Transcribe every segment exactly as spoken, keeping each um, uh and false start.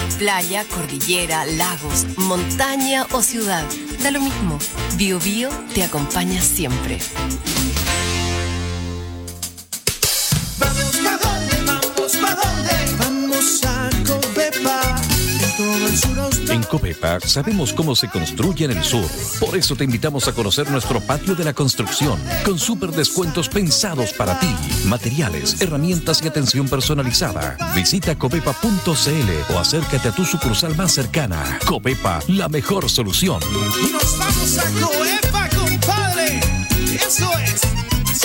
Playa, cordillera, lagos, montaña o ciudad. Da lo mismo. Bio Bio te acompaña siempre. Vamos, ¿pa' dónde? Vamos, ¿pa' dónde? Vamos a Covepa. En todo el sur austral. En Covepa sabemos cómo se construye en el sur. Por eso te invitamos a conocer nuestro patio de la construcción, con súper descuentos pensados para ti. Materiales, herramientas y atención personalizada. Visita covepa punto c l o acércate a tu sucursal más cercana. Covepa, la mejor solución. Nos vamos a Covepa, compadre. Eso es. Sí.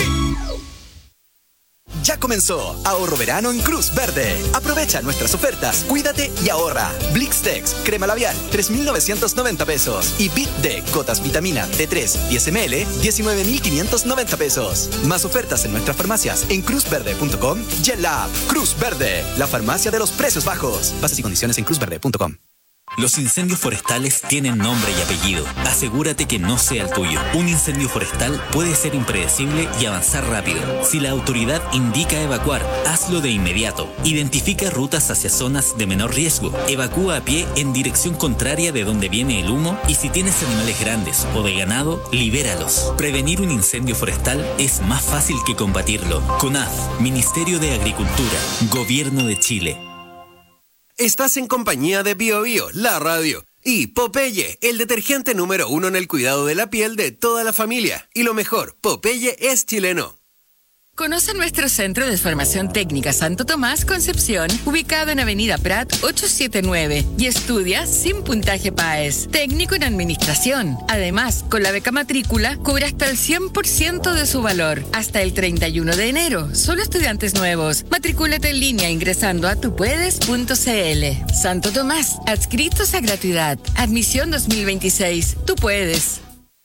Ya comenzó Ahorro Verano en Cruz Verde. Aprovecha nuestras ofertas, cuídate y ahorra. Blixtex, crema labial, tres mil novecientos noventa pesos. Y Bit D, gotas vitamina D tres, diez mililitros, diecinueve mil quinientos noventa pesos. Más ofertas en nuestras farmacias en cruz verde punto com y en la app Cruz Verde, la farmacia de los precios bajos. Bases y condiciones en cruz verde punto com. Los incendios forestales tienen nombre y apellido. Asegúrate que no sea el tuyo. Un incendio forestal puede ser impredecible y avanzar rápido. Si la autoridad indica evacuar, hazlo de inmediato. Identifica rutas hacia zonas de menor riesgo. Evacúa a pie en dirección contraria de donde viene el humo y si tienes animales grandes o de ganado, libéralos. Prevenir un incendio forestal es más fácil que combatirlo. CONAF, Ministerio de Agricultura, Gobierno de Chile. Estás en compañía de Bio Bio, la radio, y Popeye, el detergente número uno en el cuidado de la piel de toda la familia. Y lo mejor, Popeye es chileno. Conoce nuestro Centro de Formación Técnica Santo Tomás Concepción, ubicado en Avenida Prat ochocientos setenta y nueve, y estudia sin puntaje P A E S, técnico en administración. Además, con la beca matrícula, cubre hasta el cien por ciento de su valor, hasta el treinta y uno de enero. Solo estudiantes nuevos. Matricúlate en línea ingresando a tupuedes punto c l. Santo Tomás, adscritos a gratuidad. Admisión dos mil veintiséis. Tú puedes.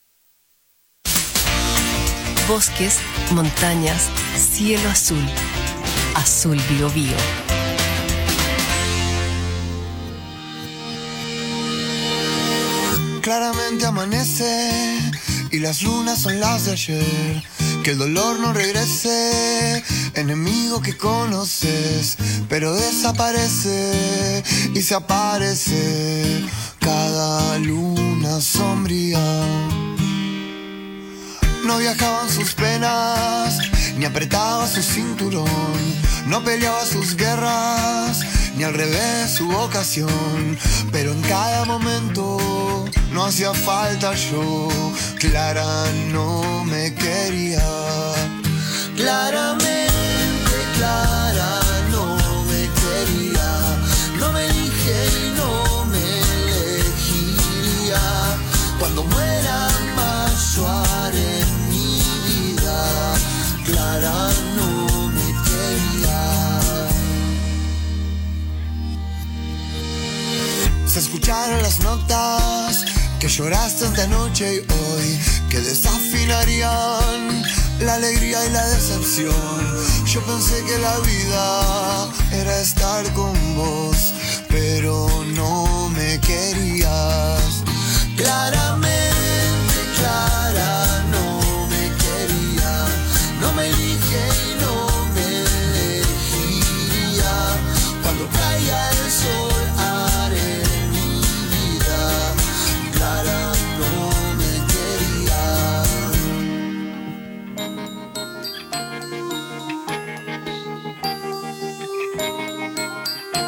Bosques, montañas, cielo azul. Azul Bio Bio. Claramente amanece y las lunas son las de ayer. Que el dolor no regrese, enemigo que conoces, pero desaparece y se aparece cada luna sombría. No viajaban sus penas, ni apretaba su cinturón, no peleaba sus guerras, ni al revés su vocación, pero en cada momento no hacía falta yo. Clara no me quería, claramente Clara no me quería, no me elige y no me elegiría. Cuando muera más yo haré mi vida, Clara no me quería. Se escucharon las notas que lloraste ante anoche y hoy, que desafinarían la alegría y la decepción. Yo pensé que la vida era estar con vos, pero no me querías. Claramente Clara no me quería, no me elige y no me elegiría. Cuando caiga el sol haré mi vida, Clara no me quería.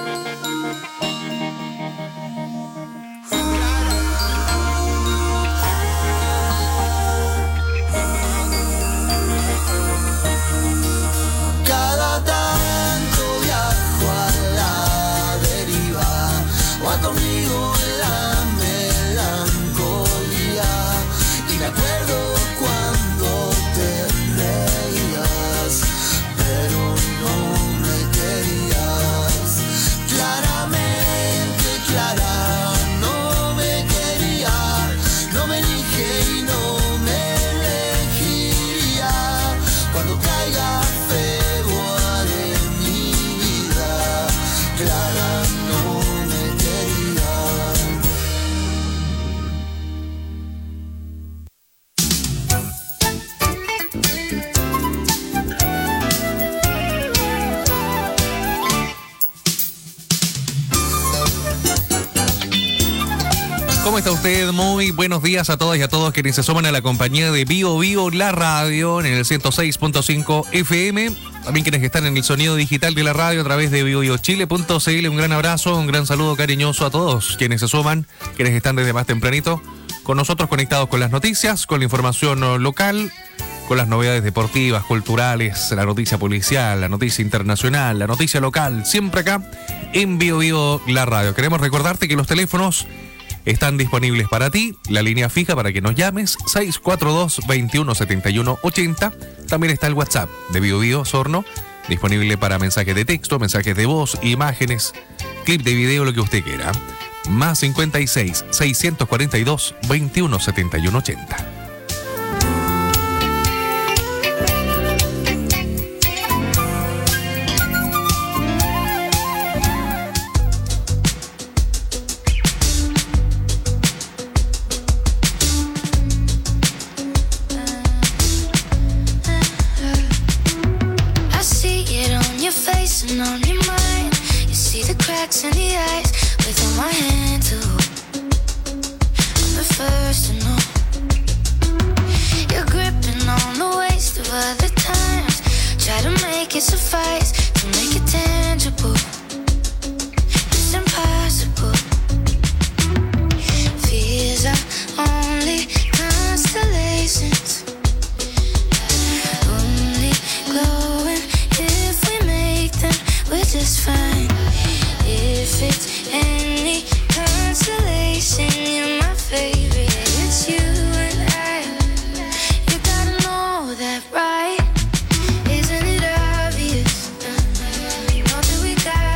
¿Cómo está usted? Muy buenos días a todas y a todos quienes se suman a la compañía de Bio Bio, la radio, en el ciento seis punto cinco F M. También quienes están en el sonido digital de la radio a través de bio bio chile punto c l. Un gran abrazo, un gran saludo cariñoso a todos quienes se suman, quienes están desde más tempranito con nosotros, conectados con las noticias, con la información local, con las novedades deportivas, culturales, la noticia policial, la noticia internacional, la noticia local, siempre acá en Bio Bio, la radio. Queremos recordarte que los teléfonos están disponibles para ti, la línea fija para que nos llames, seis cuatro dos, veintiuno setenta y uno ochenta. También está el WhatsApp de Bio Bio Sorno, disponible para mensajes de texto, mensajes de voz, imágenes, clip de video, lo que usted quiera. Más cincuenta y seis, seiscientos cuarenta y dos, veintiuno setenta y uno ochenta. On your mind, you see the cracks in the eyes. Within my hand to I'm the first to know. You're gripping on the waist of other times. Try to make it suffice, to make it tangible. It's impossible. Fears are only constellations, only glowing if we make them. We're just fine. If it's any consolation, you're my favorite. It's you and I. You gotta know that, right? Isn't it obvious? You know that we got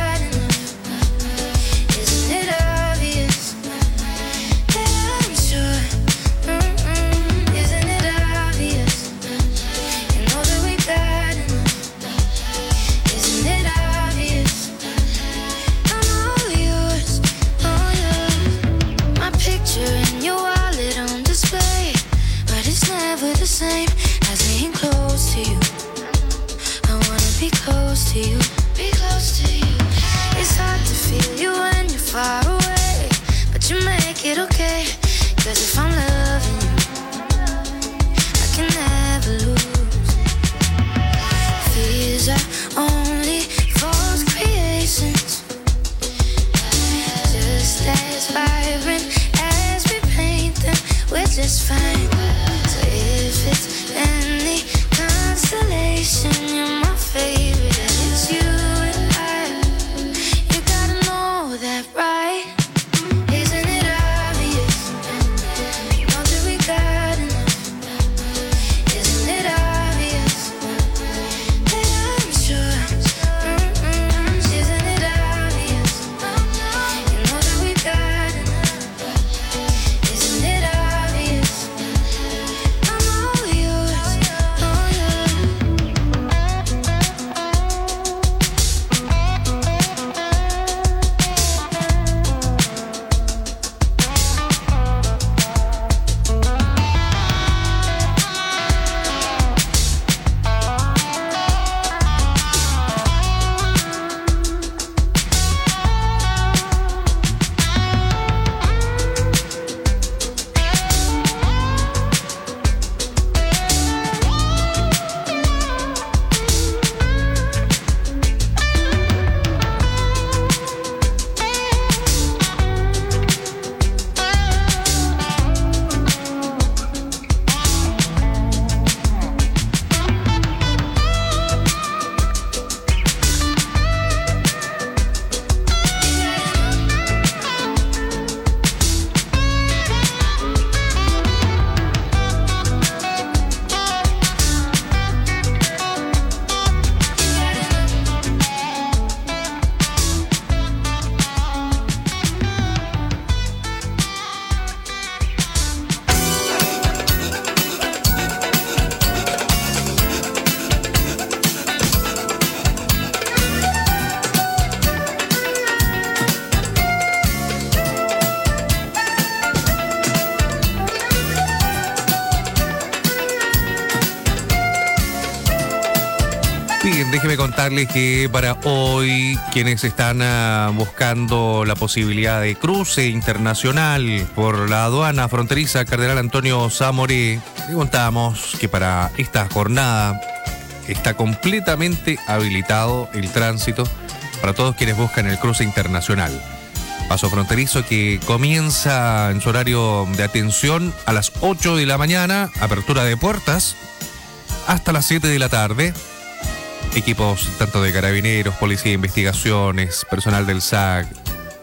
déjeme contarles que para hoy quienes están uh, buscando la posibilidad de cruce internacional por la aduana fronteriza Cardenal Antonio Zamoré, le contamos que para esta jornada está completamente habilitado el tránsito para todos quienes buscan el cruce internacional. Paso fronterizo que comienza en su horario de atención a las ocho de la mañana, apertura de puertas, hasta las siete de la tarde. Equipos tanto de carabineros, policía de investigaciones, personal del S A C,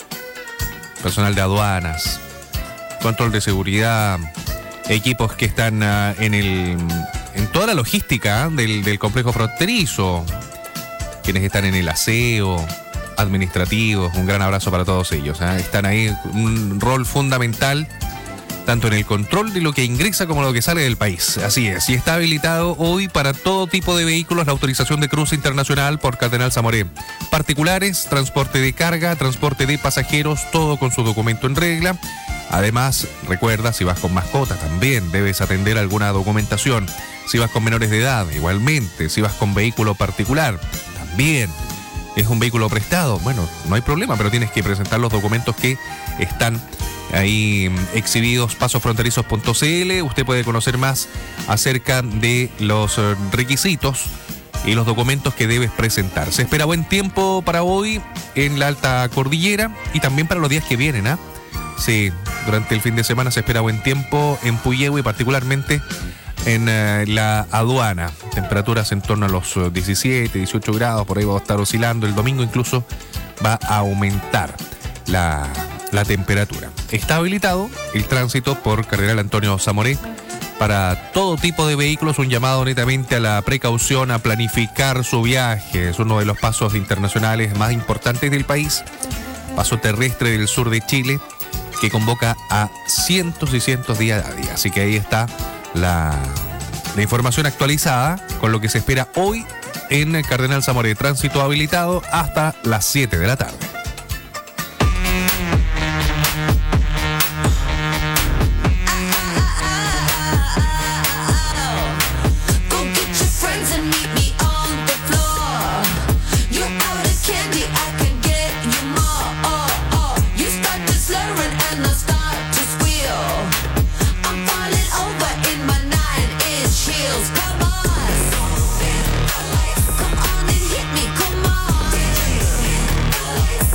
personal de aduanas, control de seguridad, equipos que están uh, en el en toda la logística del, del complejo fronterizo, quienes están en el aseo, administrativos, un gran abrazo para todos ellos. ¿eh? Están ahí un rol fundamental tanto en el control de lo que ingresa como lo que sale del país. Así es, y está habilitado hoy para todo tipo de vehículos la autorización de cruce internacional por Cardenal Zamoré. Particulares, transporte de carga, transporte de pasajeros, todo con su documento en regla. Además, recuerda, si vas con mascota también debes atender alguna documentación. Si vas con menores de edad, igualmente. Si vas con vehículo particular, también. ¿Es un vehículo prestado? Bueno, no hay problema, pero tienes que presentar los documentos que están ahí exhibidos, pasofronterizos punto c l. Usted puede conocer más acerca de los requisitos y los documentos que debes presentar. Se espera buen tiempo para hoy en la alta cordillera y también para los días que vienen, ¿ah? ¿eh? Sí, durante el fin de semana se espera buen tiempo en Puyehue y particularmente en uh, la aduana. Temperaturas en torno a los diecisiete, dieciocho grados, por ahí va a estar oscilando. El domingo incluso va a aumentar la, la temperatura. Está habilitado el tránsito por Cardenal Antonio Zamoré para todo tipo de vehículos. Un llamado netamente a la precaución, a planificar su viaje. Es uno de los pasos internacionales más importantes del país. Paso terrestre del sur de Chile que convoca a cientos y cientos día a día. Así que ahí está la, la información actualizada con lo que se espera hoy en el Cardenal Zamoré. Tránsito habilitado hasta las siete de la tarde. Come on and hit me, come on.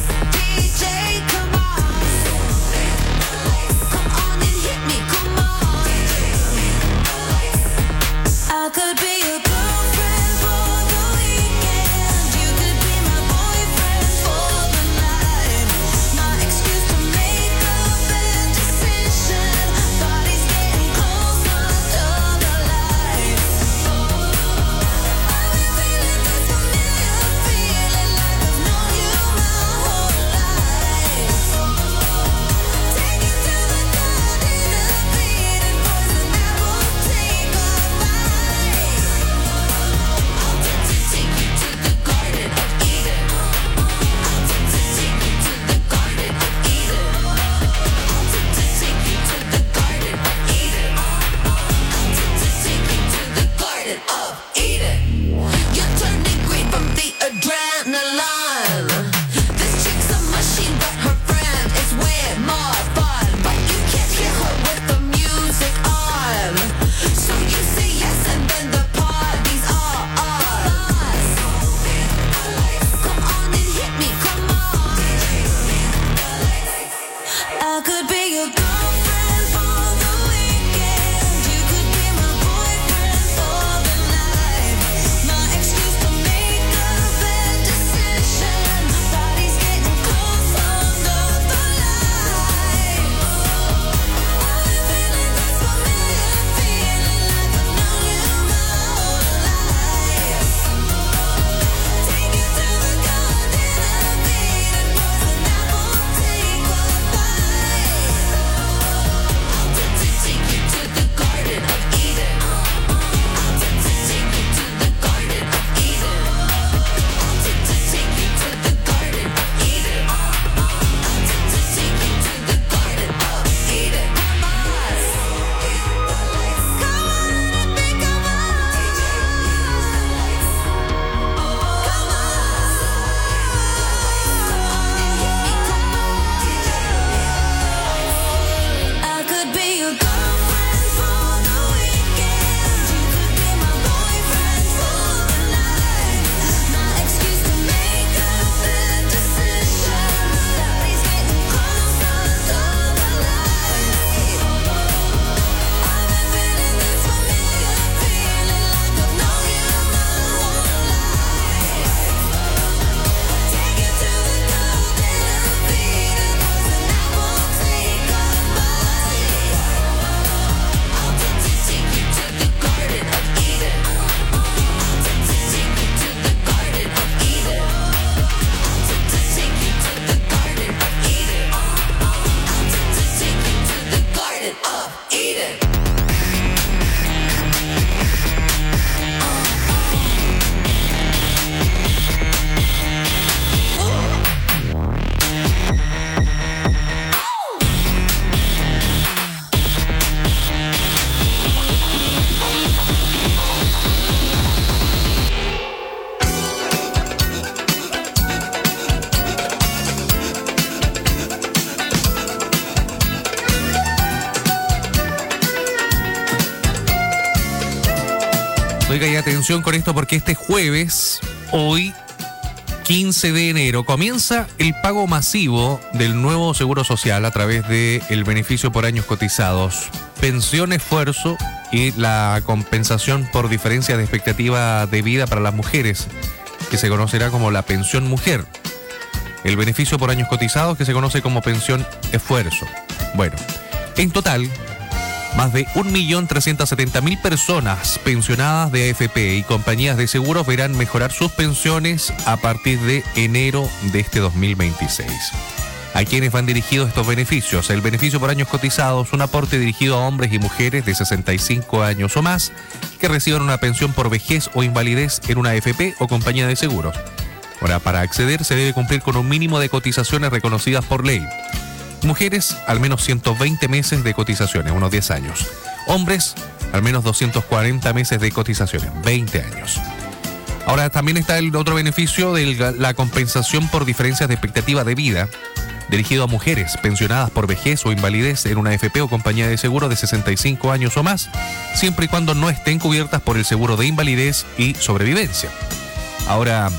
Oiga, y atención con esto porque este jueves, hoy, quince de enero, comienza el pago masivo del nuevo Seguro Social a través del beneficio por años cotizados, pensión esfuerzo y la compensación por diferencia de expectativa de vida para las mujeres, que se conocerá como la pensión mujer. El beneficio por años cotizados, que se conoce como pensión esfuerzo. Bueno, en total, más de un millón trescientas setenta mil personas pensionadas de A F P y compañías de seguros verán mejorar sus pensiones a partir de enero de este dos mil veintiséis. ¿A quiénes van dirigidos estos beneficios? El beneficio por años cotizados, un aporte dirigido a hombres y mujeres de sesenta y cinco años o más que reciban una pensión por vejez o invalidez en una A F P o compañía de seguros. Ahora, para acceder se debe cumplir con un mínimo de cotizaciones reconocidas por ley. Mujeres, al menos ciento veinte meses de cotizaciones, unos diez años. Hombres, al menos doscientos cuarenta meses de cotizaciones, veinte años. Ahora, también está el otro beneficio de la compensación por diferencias de expectativa de vida, dirigido a mujeres pensionadas por vejez o invalidez en una A F P o compañía de seguro de sesenta y cinco años o más, siempre y cuando no estén cubiertas por el seguro de invalidez y sobrevivencia. Ahora,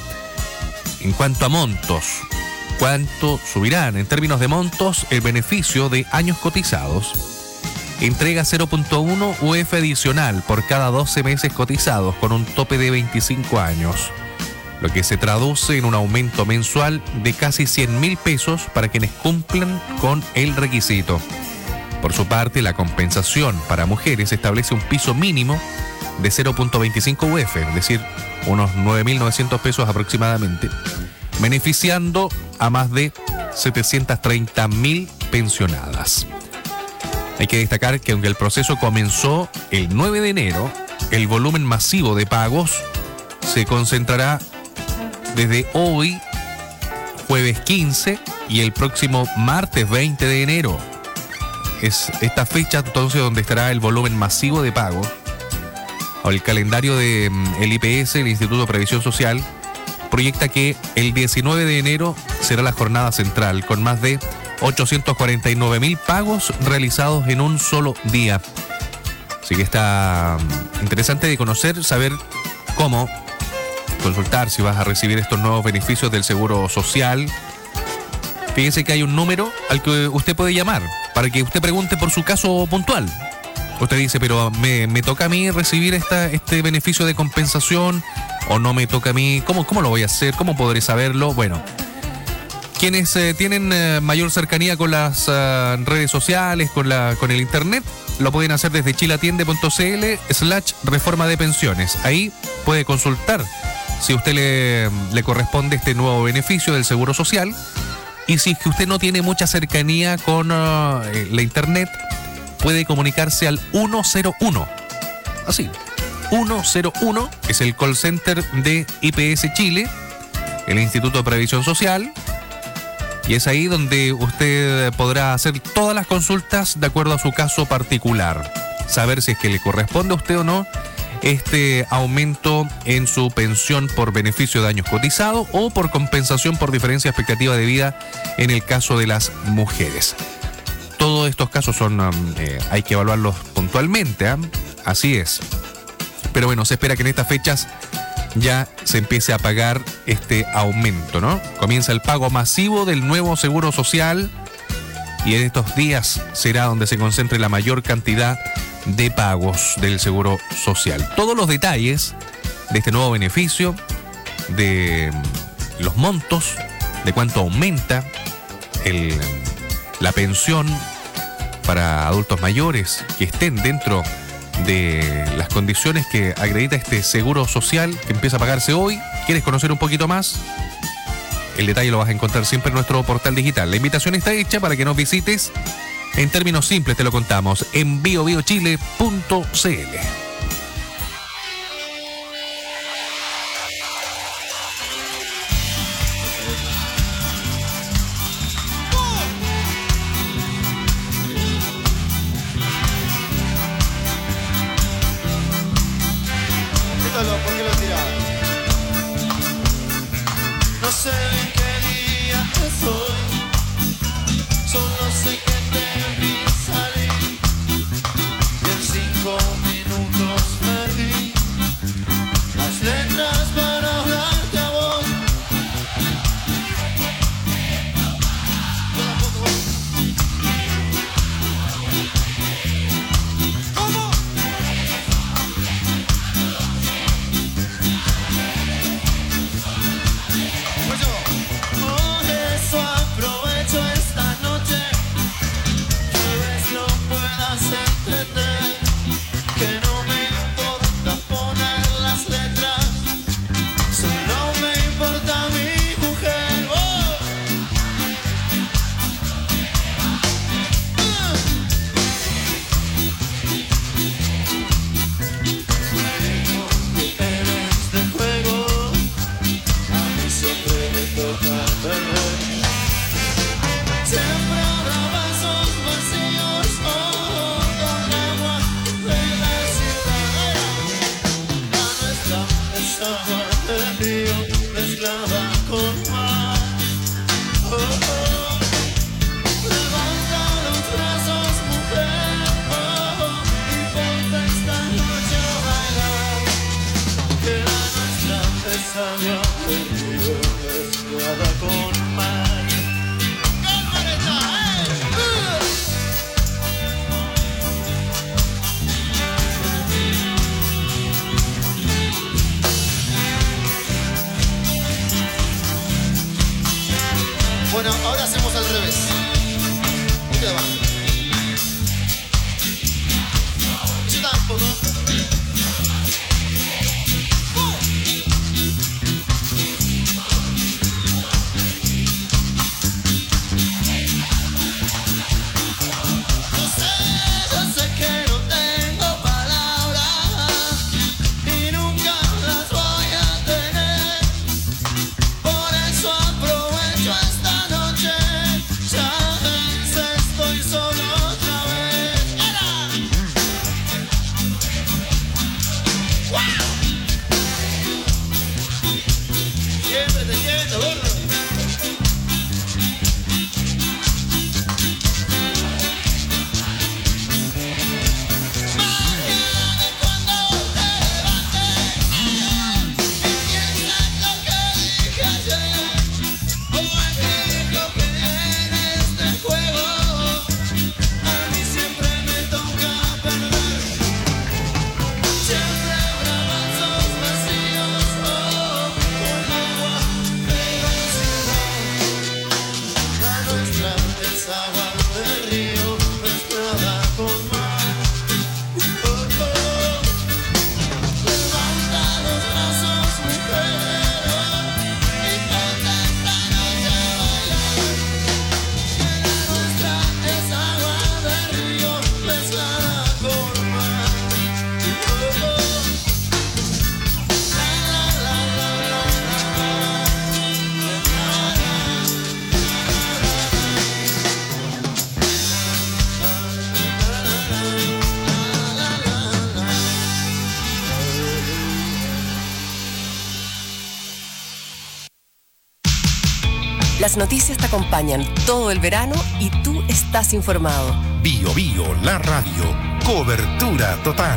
en cuanto a montos, ¿cuánto subirán? En términos de montos, el beneficio de años cotizados entrega cero punto uno U F adicional por cada doce meses cotizados con un tope de veinticinco años, lo que se traduce en un aumento mensual de casi cien mil pesos para quienes cumplan con el requisito. Por su parte, la compensación para mujeres establece un piso mínimo de cero punto veinticinco U F, es decir, unos nueve mil novecientos pesos aproximadamente, beneficiando a más de setecientas treinta mil pensionadas. Hay que destacar que aunque el proceso comenzó el nueve de enero, el volumen masivo de pagos se concentrará desde hoy, jueves quince, y el próximo martes veinte de enero. Es esta fecha entonces donde estará el volumen masivo de pagos. El calendario del I P S, el Instituto de Previsión Social, proyecta que el diecinueve de enero será la jornada central, con más de ochocientos cuarenta y nueve mil pagos realizados en un solo día. Así que está interesante de conocer, saber cómo consultar si vas a recibir estos nuevos beneficios del Seguro Social. Fíjense que hay un número al que usted puede llamar para que usted pregunte por su caso puntual. Usted dice, pero ¿me, me toca a mí recibir esta, este beneficio de compensación o no me toca a mí? ¿Cómo, cómo lo voy a hacer? ¿Cómo podré saberlo? Bueno, quienes eh, tienen eh, mayor cercanía con las uh, redes sociales, con, la, con el internet, lo pueden hacer desde chilatiende.cl slash reforma de pensiones. Ahí puede consultar si a usted le, le corresponde este nuevo beneficio del Seguro Social. Y si es que usted no tiene mucha cercanía con uh, la internet, puede comunicarse al uno cero uno. Así, uno cero uno es el call center de I P S Chile, el Instituto de Previsión Social, y es ahí donde usted podrá hacer todas las consultas de acuerdo a su caso particular, saber si es que le corresponde a usted o no este aumento en su pensión por beneficio de años cotizados o por compensación por diferencia de expectativa de vida en el caso de las mujeres. Todos estos casos son eh, hay que evaluarlos puntualmente, ¿eh? Así es. Pero bueno, se espera que en estas fechas ya se empiece a pagar este aumento, ¿no? Comienza el pago masivo del nuevo Seguro Social y en estos días será donde se concentre la mayor cantidad de pagos del Seguro Social. Todos los detalles de este nuevo beneficio, de los montos, de cuánto aumenta el, la pensión para adultos mayores que estén dentro de las condiciones que acredita este Seguro Social que empieza a pagarse hoy. ¿Quieres conocer un poquito más? El detalle lo vas a encontrar siempre en nuestro portal digital. La invitación está hecha para que nos visites. En términos simples te lo contamos en bio bio chile punto c l. ¿Por qué lo tirás? No sé en qué día estoy, solo sé que te vi salir y en cinco minutos sabe a perdido mezclada con mar. Bueno, ahora hacemos al revés. Un poquito de abajo. Yo tampoco. Las noticias te acompañan todo el verano y tú estás informado. Bio Bio, la radio. Cobertura total.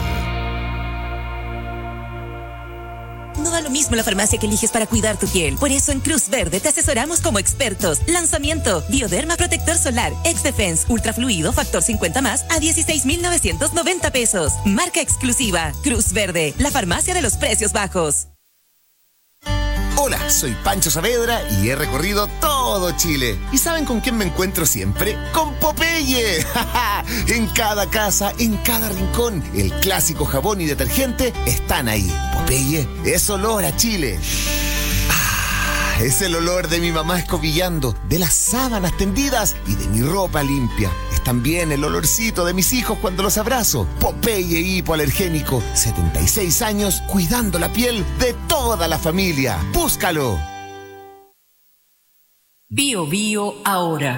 No da lo mismo la farmacia que eliges para cuidar tu piel. Por eso en Cruz Verde te asesoramos como expertos. Lanzamiento: Bioderma Protector Solar, X-Defense, Ultrafluido, Factor cincuenta más a dieciséis mil novecientos noventa pesos. Marca exclusiva. Cruz Verde, la farmacia de los precios bajos. Hola, soy Pancho Saavedra y he recorrido todo Chile. ¿Y saben con quién me encuentro siempre? ¡Con Popeye! En cada casa, en cada rincón, el clásico jabón y detergente están ahí. Popeye es olor a Chile. Ah, es el olor de mi mamá escobillando, de las sábanas tendidas y de mi ropa limpia. Es también el olorcito de mis hijos cuando los abrazo. Popeye hipoalergénico, setenta y seis años cuidando la piel de toda la familia. ¡Búscalo! Bio Bio ahora.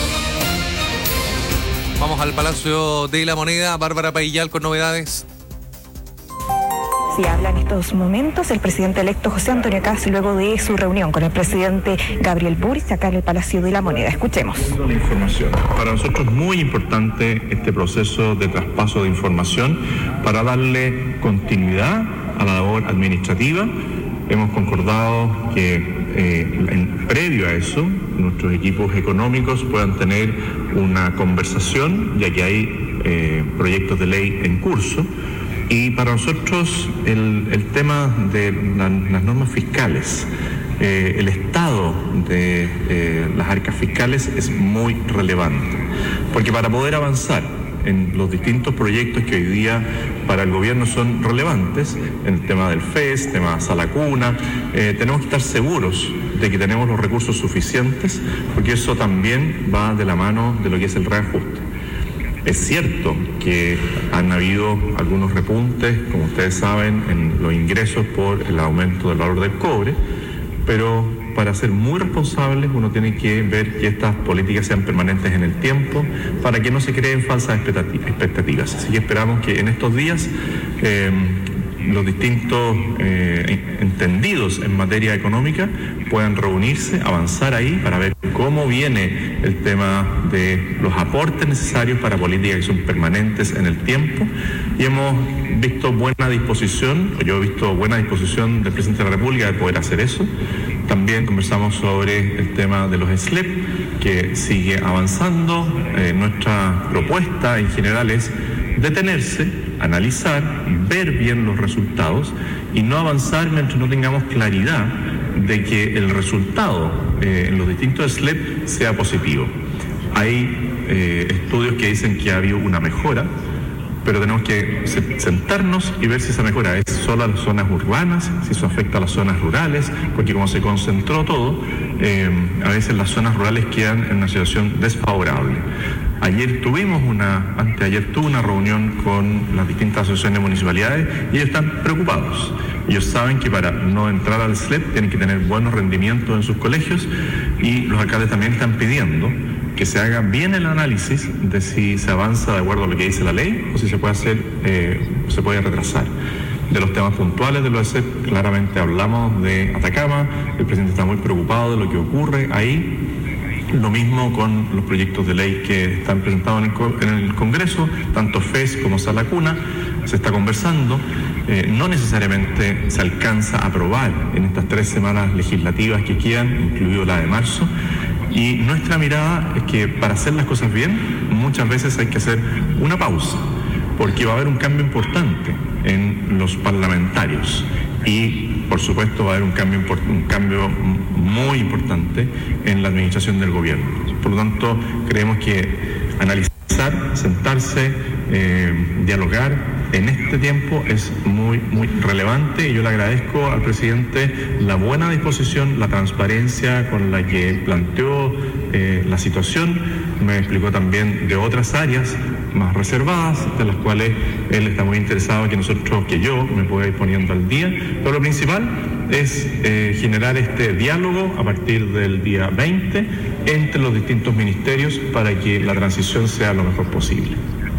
Vamos al Palacio de la Moneda. Bárbara Paillal con novedades. Sí, habla en estos momentos el presidente electo José Antonio Kast luego de su reunión con el presidente Gabriel Boric acá en el Palacio de la Moneda. Escuchemos. La información. Para nosotros es muy importante este proceso de traspaso de información para darle continuidad a la labor administrativa. Hemos concordado que eh, en, previo a eso nuestros equipos económicos puedan tener una conversación, ya que hay eh, proyectos de ley en curso. Y para nosotros el, el tema de la, las normas fiscales, eh, el estado de eh, las arcas fiscales es muy relevante, porque para poder avanzar en los distintos proyectos que hoy día para el gobierno son relevantes, en el tema del F E S, tema Sala Cuna, eh, tenemos que estar seguros de que tenemos los recursos suficientes, porque eso también va de la mano de lo que es el reajuste. Es cierto que han habido algunos repuntes, como ustedes saben, en los ingresos por el aumento del valor del cobre, pero para ser muy responsables uno tiene que ver que estas políticas sean permanentes en el tiempo para que no se creen falsas expectativas. Así que esperamos que en estos días eh, los distintos eh, entendidos en materia económica puedan reunirse, avanzar ahí para ver cómo viene el tema de los aportes necesarios para políticas que son permanentes en el tiempo. Y hemos visto buena disposición, yo he visto buena disposición del presidente de la República de poder hacer eso. También conversamos sobre el tema de los S L E P, que sigue avanzando. Eh, nuestra propuesta en general es detenerse, analizar, ver bien los resultados y no avanzar mientras no tengamos claridad de que el resultado eh, en los distintos S L E P sea positivo. Hay eh, estudios que dicen que ha habido una mejora, pero tenemos que sentarnos y ver si esa mejora es solo a las zonas urbanas, si eso afecta a las zonas rurales, porque como se concentró todo, eh, a veces las zonas rurales quedan en una situación desfavorable. Ayer tuvimos una, anteayer tuve una reunión con las distintas asociaciones de municipalidades y ellos están preocupados. Ellos saben que para no entrar al S L E P tienen que tener buenos rendimientos en sus colegios y los alcaldes también están pidiendo que se haga bien el análisis de si se avanza de acuerdo a lo que dice la ley o si se puede hacer, eh, se puede retrasar. De los temas puntuales de los S L E P, claramente hablamos de Atacama, el presidente está muy preocupado de lo que ocurre ahí. Lo mismo con los proyectos de ley que están presentados en el, en el Congreso, tanto F E S como Sala Cuna, se está conversando. Eh, no necesariamente se alcanza a aprobar en estas tres semanas legislativas que quedan, incluido la de marzo. Y nuestra mirada es que para hacer las cosas bien, muchas veces hay que hacer una pausa, porque va a haber un cambio importante en los parlamentarios y, por supuesto, va a haber un cambio, un cambio muy importante en la administración del gobierno. Por lo tanto, creemos que analizar, sentarse, eh, dialogar en este tiempo es muy, muy relevante y yo le agradezco al presidente la buena disposición, la transparencia con la que planteó eh, la situación. Me explicó también de otras áreas más reservadas, de las cuales él está muy interesado que nosotros, que yo me pueda ir poniendo al día. Pero lo principal es eh, generar este diálogo a partir del día veinte entre los distintos ministerios para que la transición sea lo mejor posible.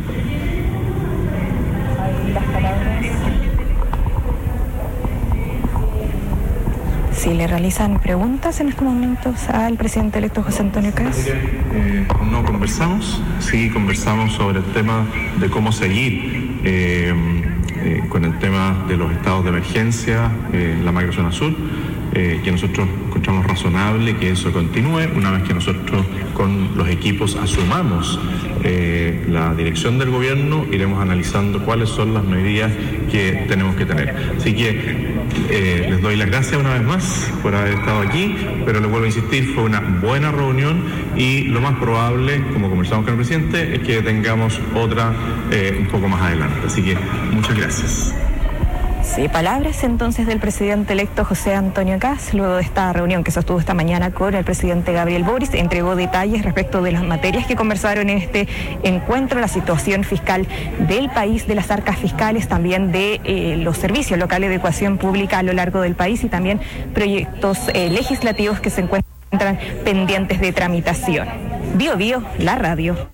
Si le realizan preguntas en estos momentos al presidente electo José Antonio Caz. Eh, no conversamos, sí conversamos sobre el tema de cómo seguir eh, eh, con el tema de los estados de emergencia en eh, la macrozona sur, eh, que nosotros encontramos razonable que eso continúe una vez que nosotros con los equipos asumamos eh, la dirección del gobierno, iremos analizando cuáles son las medidas que tenemos que tener. Así que Eh, les doy las gracias una vez más por haber estado aquí, pero les vuelvo a insistir, fue una buena reunión y lo más probable, como conversamos con el presidente, es que tengamos otra eh, un poco más adelante. Así que muchas gracias. Sí, palabras entonces del presidente electo José Antonio Caz, luego de esta reunión que sostuvo esta mañana con el presidente Gabriel Boric, entregó detalles respecto de las materias que conversaron en este encuentro, la situación fiscal del país, de las arcas fiscales, también de eh, los servicios locales de educación pública a lo largo del país y también proyectos eh, legislativos que se encuentran pendientes de tramitación. Bio Bio, la radio.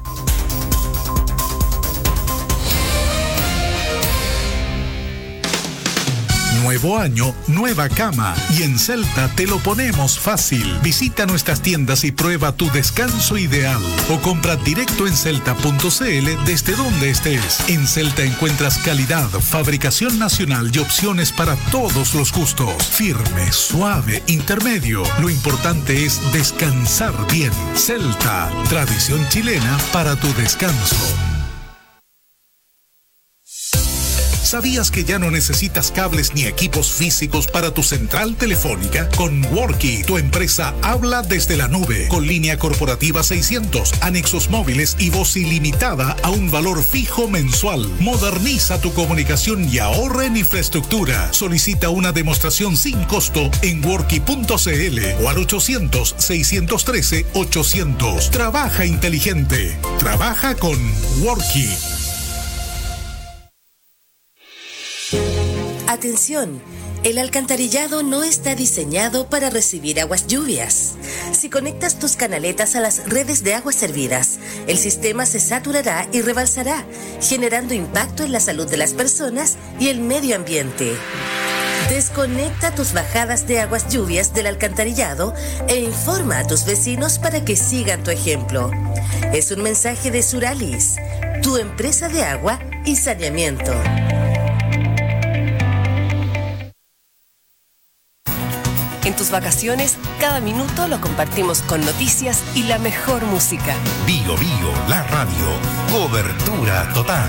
Nuevo año, nueva cama. Y en Celta te lo ponemos fácil. Visita nuestras tiendas y prueba tu descanso ideal. O compra directo en celta punto c l desde donde estés. En Celta encuentras calidad, fabricación nacional y opciones para todos los gustos. Firme, suave, intermedio. Lo importante es descansar bien. Celta, tradición chilena para tu descanso. ¿Sabías que ya no necesitas cables ni equipos físicos para tu central telefónica? Con Worky, tu empresa habla desde la nube, con línea corporativa seiscientos, anexos móviles y voz ilimitada a un valor fijo mensual. Moderniza tu comunicación y ahorra en infraestructura. Solicita una demostración sin costo en worky punto c l o al ochocientos, seiscientos trece, ochocientos. Trabaja inteligente. Trabaja con Worky. Atención, El alcantarillado no está diseñado para recibir aguas lluvias. Si conectas tus canaletas a las redes de aguas servidas, el sistema se saturará y rebalsará, generando impacto en la salud de las personas y el medio ambiente. Desconecta tus bajadas de aguas lluvias del alcantarillado e informa a tus vecinos para que sigan tu ejemplo. Es un mensaje de Suralis, tu empresa de agua y saneamiento. En tus vacaciones, cada minuto lo compartimos con noticias y la mejor música. Bio Bio, la radio. Cobertura total.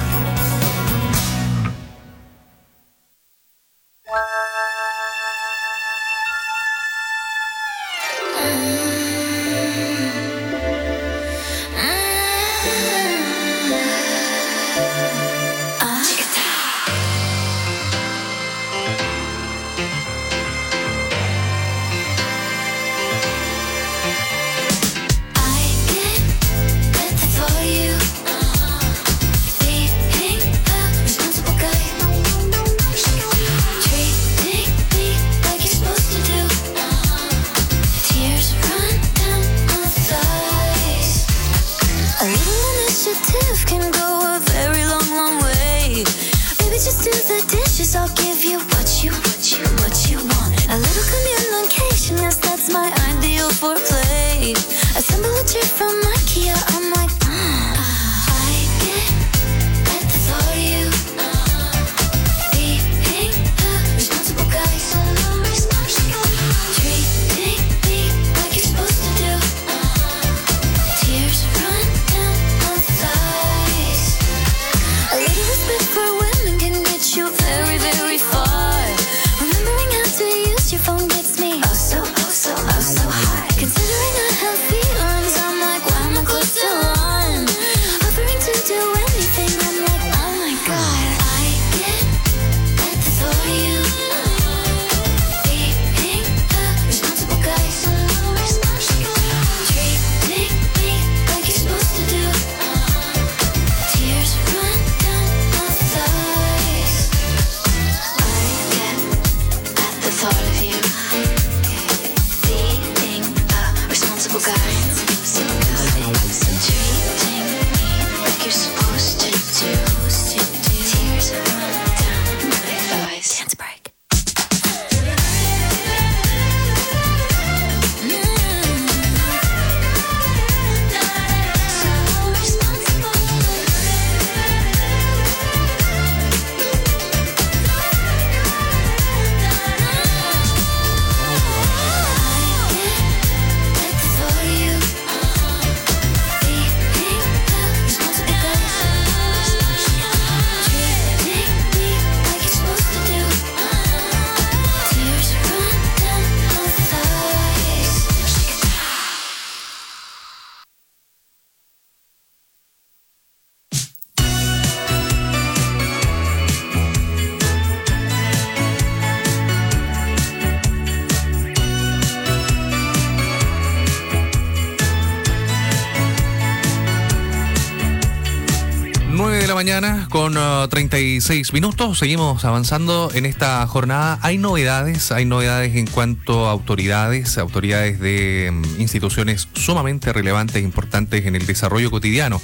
Mañana con uh, treinta y seis minutos. Seguimos avanzando en esta jornada. Hay novedades, hay novedades en cuanto a autoridades, autoridades de um, instituciones sumamente relevantes e importantes en el desarrollo cotidiano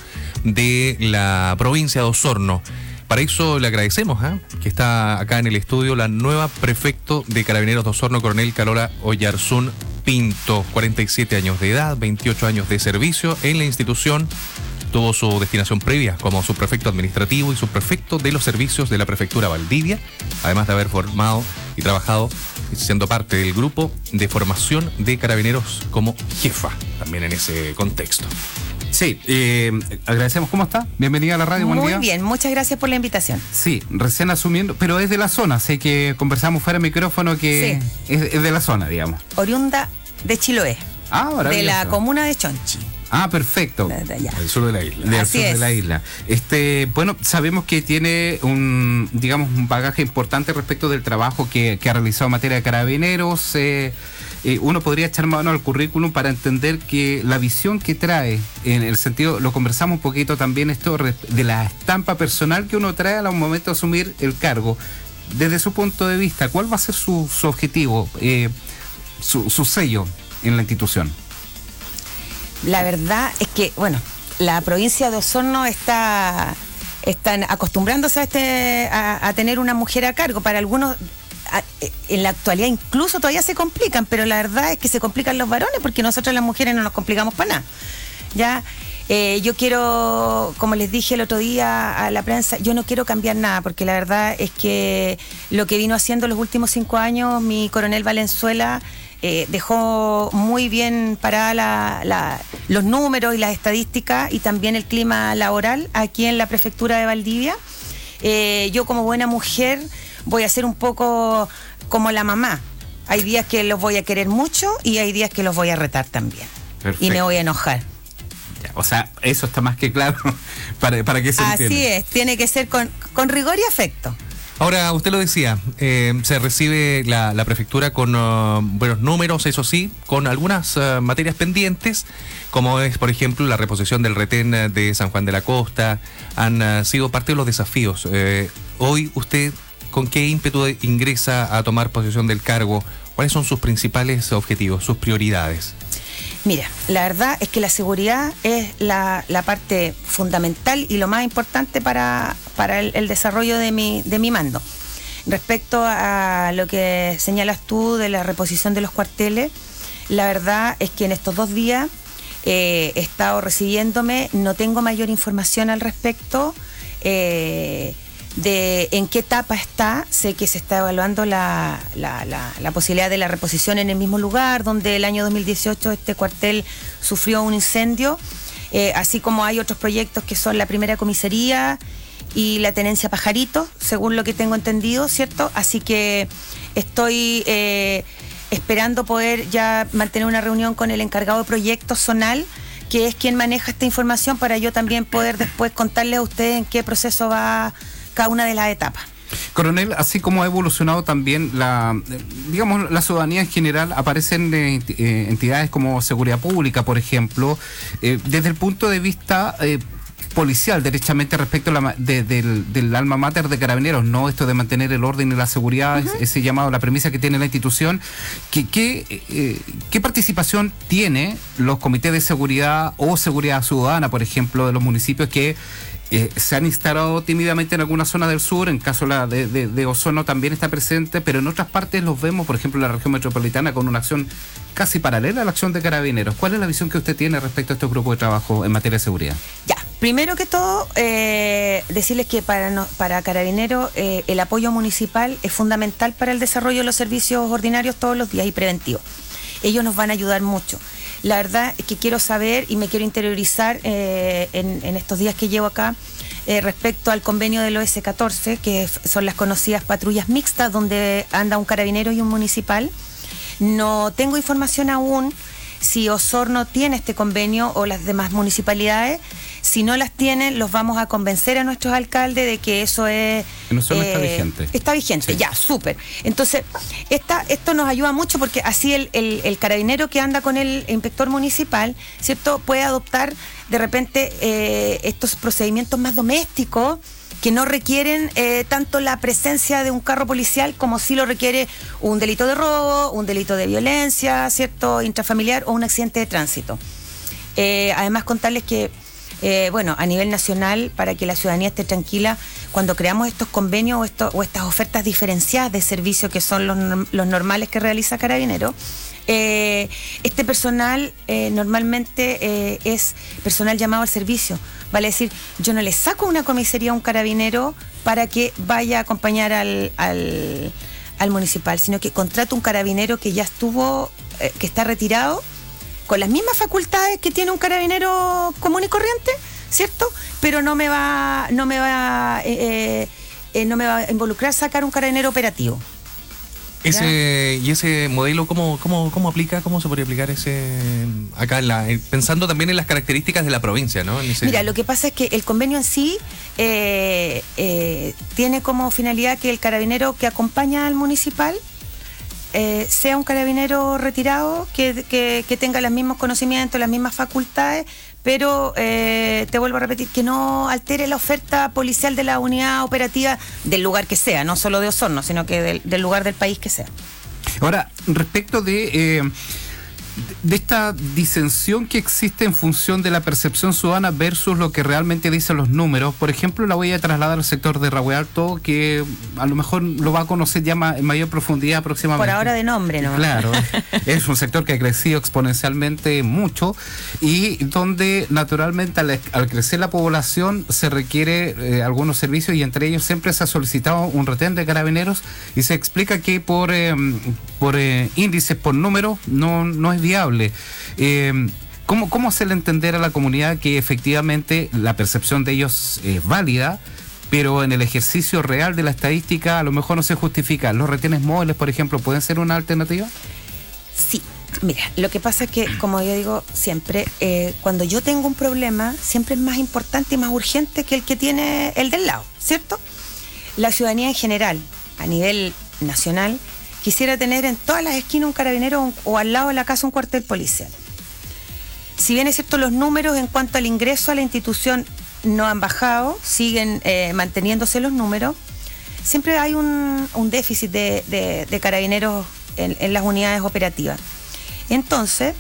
de la provincia de Osorno. Para eso le agradecemos ¿eh? que está acá en el estudio la nueva prefecto de Carabineros de Osorno, coronel Carola Oyarzún Pinto, cuarenta y siete años de edad, veintiocho años de servicio en la institución. Tuvo su destinación previa como subprefecto administrativo y subprefecto de los servicios de la prefectura Valdivia, además de haber formado y trabajado siendo parte del grupo de formación de carabineros como jefa, también en ese contexto. Sí, eh, agradecemos. ¿Cómo está? Bienvenida a la radio. Muy buen día. bien, muchas gracias por la invitación. Sí, recién asumiendo, pero es de la zona, sé que conversamos fuera de micrófono que sí. es, es de la zona, digamos. Oriunda de Chiloé, ah, de la comuna de Chonchi. Ah, perfecto. Del sur de la isla. Del Así sur es. de la isla. Este, bueno, sabemos que tiene un, digamos, un bagaje importante respecto del trabajo que, que ha realizado en materia de carabineros. Eh, eh, uno podría echar mano al currículum para entender que la visión que trae, en el sentido, lo conversamos un poquito también, esto de la estampa personal que uno trae al momento de asumir el cargo. desde su punto de vista, ¿cuál va a ser su, su objetivo, eh, su, su sello en la institución? La verdad es que, bueno, la provincia de Osorno está están acostumbrándose a, este, a, a tener una mujer a cargo. Para algunos, a, en la actualidad incluso todavía se complican, pero la verdad es que se complican los varones porque nosotros las mujeres no nos complicamos para nada. Ya, eh, yo quiero, como les dije el otro día a la prensa, yo no quiero cambiar nada, porque la verdad es que lo que vino haciendo los últimos cinco años mi coronel Valenzuela eh, dejó muy bien parada la, la, los números y las estadísticas y también el clima laboral aquí en la prefectura de Valdivia. Eh, yo como buena mujer voy a ser un poco como la mamá. Hay días que los voy a querer mucho y hay días que los voy a retar también. Perfecto. Y me voy a enojar. O sea, eso está más que claro para, para que se Así entienda. es, tiene que ser con, con rigor y afecto. Ahora, usted lo decía, eh, se recibe la, la prefectura con uh, buenos números, eso sí, con algunas uh, materias pendientes, como es, por ejemplo, la reposición del retén de San Juan de la Costa, han uh, sido parte de los desafíos. Eh, hoy, ¿usted con qué ímpetu ingresa a tomar posesión del cargo? ¿Cuáles son sus principales objetivos, sus prioridades? Mira, la verdad es que la seguridad es la, la parte fundamental y lo más importante para, para el, el desarrollo de mi, de mi mando. Respecto a lo que señalas tú de la reposición de los cuarteles, la verdad es que en estos dos días eh, he estado recibiéndome, no tengo mayor información al respecto eh, de en qué etapa está. Sé que se está evaluando la, la, la, la posibilidad de la reposición en el mismo lugar donde el año dos mil dieciocho este cuartel sufrió un incendio, eh, así como hay otros proyectos que son la primera comisaría y la tenencia Pajarito, según lo que tengo entendido, ¿cierto? Así que estoy eh, esperando poder ya mantener una reunión con el encargado de proyectos zonal, que es quien maneja esta información, para yo también poder después contarles a ustedes en qué proceso va cada una de las etapas. Coronel, así como ha evolucionado también la, digamos, la ciudadanía en general, aparecen eh, entidades como Seguridad Pública, por ejemplo, eh, desde el punto de vista eh, policial, derechamente respecto a la, de, del, del alma mater de Carabineros, ¿no? Esto de mantener el orden y la seguridad, uh-huh. ese llamado, la premisa que tiene la institución. ¿Qué, qué, eh, ¿Qué participación tiene los comités de seguridad o seguridad ciudadana, por ejemplo, de los municipios que Eh, se han instalado tímidamente en alguna zona del sur? En caso la de, de, de Osorno también está presente, pero en otras partes los vemos, por ejemplo en la región metropolitana, con una acción casi paralela a la acción de Carabineros. ¿Cuál es la visión que usted tiene respecto a estos grupos de trabajo en materia de seguridad? Ya, primero que todo, eh, decirles que para, no, para Carabineros eh, el apoyo municipal es fundamental para el desarrollo de los servicios ordinarios todos los días y preventivos. Ellos nos van a ayudar mucho. La verdad es que quiero saber y me quiero interiorizar eh, en, en estos días que llevo acá eh, respecto al convenio del O S catorce, que son las conocidas patrullas mixtas, donde anda un carabinero y un municipal. No tengo información aún si Osorno tiene este convenio o las demás municipalidades. Si no las tienen, los vamos a convencer a nuestros alcaldes de que eso es... En Osorno eh, está vigente. Está vigente, sí. Ya, súper. Entonces, esta, esto nos ayuda mucho porque así el, el, el carabinero que anda con el inspector municipal, ¿cierto?, puede adoptar de repente eh, estos procedimientos más domésticos que no requieren eh, tanto la presencia de un carro policial como sí lo requiere un delito de robo, un delito de violencia, ¿cierto?, intrafamiliar o un accidente de tránsito. Eh, además, contarles que Eh, bueno, a nivel nacional, para que la ciudadanía esté tranquila, cuando creamos estos convenios o, esto, o estas ofertas diferenciadas de servicio que son los, los normales que realiza Carabineros, eh, este personal eh, normalmente eh, es personal llamado al servicio. Vale decir, yo no le saco una comisaría a un carabinero para que vaya a acompañar al, al, al municipal, sino que contrato un carabinero que ya estuvo, eh, que está retirado, con las mismas facultades que tiene un carabinero común y corriente, ¿cierto? Pero no me va, no me va, eh, eh, no me va a involucrar sacar un carabinero operativo. Ese, y ese modelo, ¿cómo, cómo, cómo aplica? ¿Cómo se podría aplicar ese acá en la, pensando también en las características de la provincia, ¿no? En ese... Mira, lo que pasa es que el convenio en sí eh, eh, tiene como finalidad que el carabinero que acompaña al municipal eh, sea un carabinero retirado, que, que, que tenga los mismos conocimientos, las mismas facultades, pero eh, te vuelvo a repetir, que no altere la oferta policial de la unidad operativa del lugar que sea, no solo de Osorno, sino que del, del lugar del país que sea. Ahora, respecto de... Eh, de esta disensión que existe en función de la percepción ciudadana versus lo que realmente dicen los números, por ejemplo, la voy a trasladar al sector de Rahue Alto, que a lo mejor lo va a conocer ya en mayor profundidad próximamente. Por ahora de nombre, ¿no? Claro, es un sector que ha crecido exponencialmente mucho y donde naturalmente al, al crecer la población se requiere eh, algunos servicios, y entre ellos siempre se ha solicitado un retén de carabineros, y se explica que por, eh, por eh, índices, por números, no, no es viable. Eh, ¿cómo, ¿Cómo hacerle entender a la comunidad que efectivamente la percepción de ellos es válida, pero en el ejercicio real de la estadística a lo mejor no se justifica? ¿Los retenes móviles, por ejemplo, pueden ser una alternativa? Sí, mira, lo que pasa es que, como yo digo siempre, eh, cuando yo tengo un problema, siempre es más importante y más urgente que el que tiene el del lado, ¿cierto? La ciudadanía en general, a nivel nacional, quisiera tener en todas las esquinas un carabinero o, o al lado de la casa un cuartel policial. Si bien es cierto, los números en cuanto al ingreso a la institución no han bajado, siguen eh, manteniéndose los números, siempre hay un, un déficit de, de, de carabineros en, en las unidades operativas. Entonces,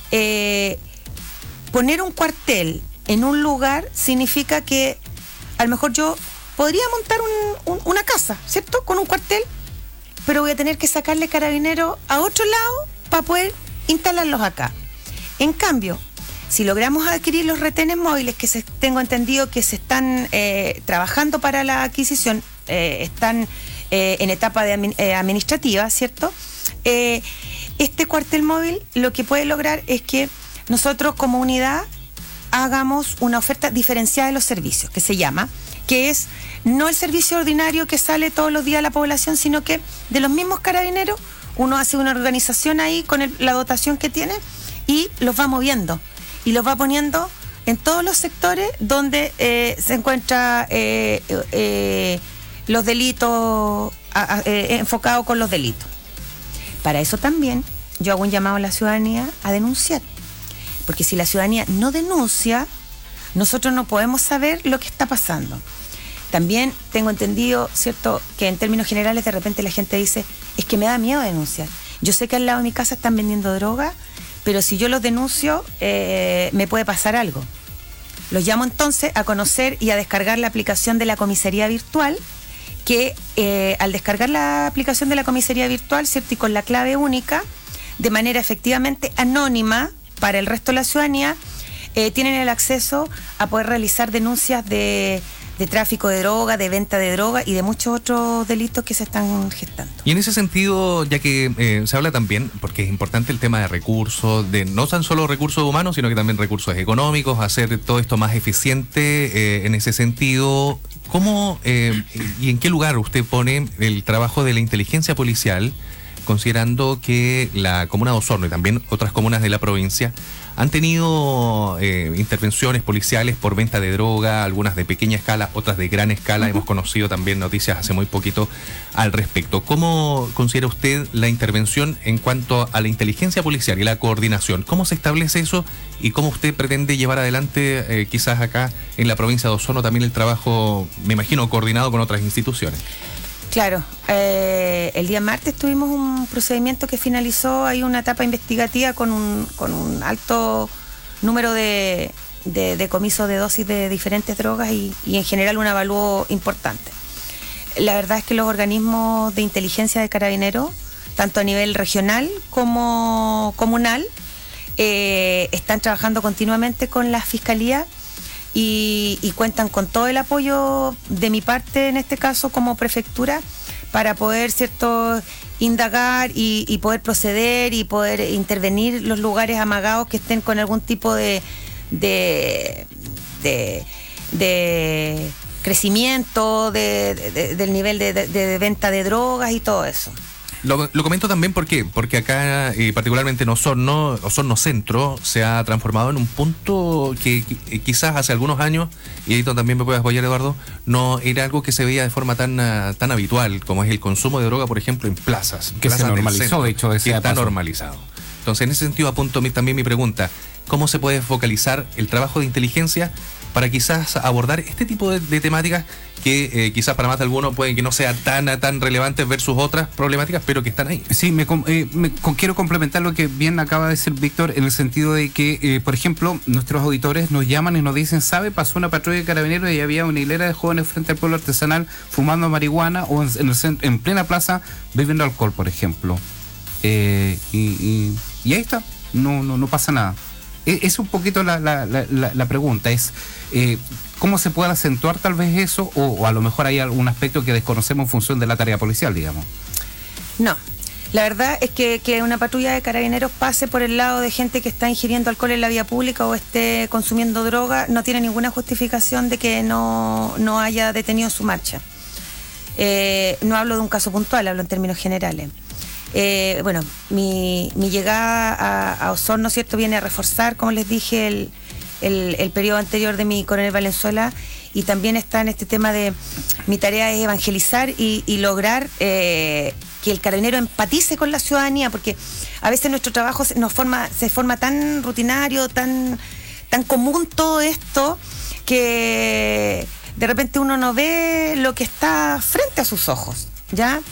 eh, poner un cuartel en un lugar significa que a lo mejor yo podría montar un, un, una casa, ¿cierto? Con un cuartel, pero voy a tener que sacarle carabineros a otro lado para poder instalarlos acá. En cambio, si logramos adquirir los retenes móviles, que se, tengo entendido que se están eh, trabajando para la adquisición, eh, están eh, en etapa de admi- eh, administrativa, ¿cierto? Eh, este cuartel móvil lo que puede lograr es que nosotros como unidad hagamos una oferta diferenciada de los servicios, que se llama, que es no el servicio ordinario que sale todos los días a la población, sino que de los mismos carabineros uno hace una organización ahí con el, la dotación que tiene, y los va moviendo y los va poniendo en todos los sectores donde eh, se encuentra eh, eh, los delitos a, a, eh, enfocados con los delitos. Para eso también yo hago un llamado a la ciudadanía a denunciar, porque si la ciudadanía no denuncia, nosotros no podemos saber lo que está pasando. También tengo entendido, ¿cierto?, que en términos generales de repente la gente dice, es que me da miedo denunciar. Yo sé que al lado de mi casa están vendiendo droga, pero si yo los denuncio, eh, me puede pasar algo. Los llamo entonces a conocer y a descargar la aplicación de la comisaría virtual, que eh, al descargar la aplicación de la comisaría virtual, ¿cierto?, y con la clave única, de manera efectivamente anónima para el resto de la ciudadanía, eh, tienen el acceso a poder realizar denuncias de... de tráfico de droga, de venta de droga y de muchos otros delitos que se están gestando. Y en ese sentido, ya que eh, se habla también, porque es importante el tema de recursos, de no tan solo recursos humanos, sino que también recursos económicos, hacer todo esto más eficiente, eh, en ese sentido, ¿cómo eh, y en qué lugar usted pone el trabajo de la inteligencia policial, considerando que la comuna de Osorno y también otras comunas de la provincia han tenido eh, intervenciones policiales por venta de droga, algunas de pequeña escala, otras de gran escala? Uh-huh. Hemos conocido también noticias hace muy poquito al respecto. ¿Cómo considera usted la intervención en cuanto a la inteligencia policial y la coordinación? ¿Cómo se establece eso y cómo usted pretende llevar adelante eh, quizás acá en la provincia de Osorno también el trabajo, me imagino, coordinado con otras instituciones? Claro, eh, el día martes tuvimos un procedimiento que finalizó, hay una etapa investigativa con un, con un alto número de, de, de comisos de dosis de diferentes drogas y, y en general un avalúo importante. La verdad es que los organismos de inteligencia de Carabineros, tanto a nivel regional como comunal, eh, están trabajando continuamente con la Fiscalía Y, y cuentan con todo el apoyo de mi parte, en este caso como prefectura, para poder, cierto, indagar y, y poder proceder y poder intervenir los lugares amagados que estén con algún tipo de de, de, de crecimiento de, de, del nivel de, de, de venta de drogas y todo eso. Lo, lo comento también ¿por qué? Porque acá, eh, particularmente en Osorno, Osorno Centro, se ha transformado en un punto que, que quizás hace algunos años, y ahí también me puedes apoyar, Eduardo, no era algo que se veía de forma tan, uh, tan habitual como es el consumo de droga, por ejemplo, en plazas. Que plazas se normalizó, centro, de hecho, que decía está paso. normalizado. Entonces, en ese sentido, apunto mi, también mi pregunta. ¿Cómo se puede focalizar el trabajo de inteligencia para quizás abordar este tipo de, de temáticas que eh, quizás para más de algunos pueden que no sea tan, tan relevantes versus otras problemáticas, pero que están ahí? Sí, me, eh, me quiero complementar lo que bien acaba de decir Víctor, en el sentido de que, eh, por ejemplo, nuestros auditores nos llaman y nos dicen, ¿sabe? Pasó una patrulla de carabineros y había una hilera de jóvenes frente al pueblo artesanal fumando marihuana o en, en, el centro, en plena plaza bebiendo alcohol, por ejemplo. Eh, y, y, y ahí está, no, no, no pasa nada. Es un poquito la, la, la, la pregunta, es eh, cómo se puede acentuar tal vez eso, o, o a lo mejor hay algún aspecto que desconocemos en función de la tarea policial, digamos. No, la verdad es que, que una patrulla de carabineros pase por el lado de gente que está ingiriendo alcohol en la vía pública o esté consumiendo droga, no tiene ninguna justificación de que no, no haya detenido su marcha. Eh, no hablo de un caso puntual, hablo en términos generales. Eh, bueno, mi, mi llegada a, a Osorno, ¿cierto?, viene a reforzar, como les dije, el, el, el periodo anterior de mi coronel Valenzuela, y también está en este tema de mi tarea es evangelizar y, y lograr eh, que el carabinero empatice con la ciudadanía, porque a veces nuestro trabajo se, nos forma, se forma tan rutinario, tan, tan común todo esto, que de repente uno no ve lo que está frente a sus ojos, ¿ya?